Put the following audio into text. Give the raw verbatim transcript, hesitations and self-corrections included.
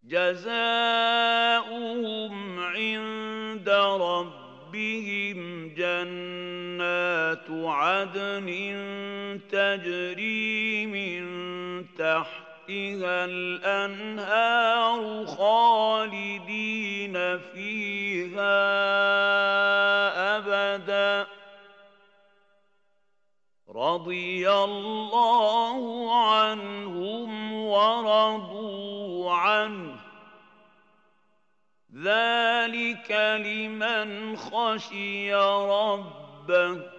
جزاؤهم عند ربهم جنات عدن تجري من تحتها الأنهار خالدين فيها أبدا رضي الله عنهم ورضوا عنه ذلك لمن خشي ربه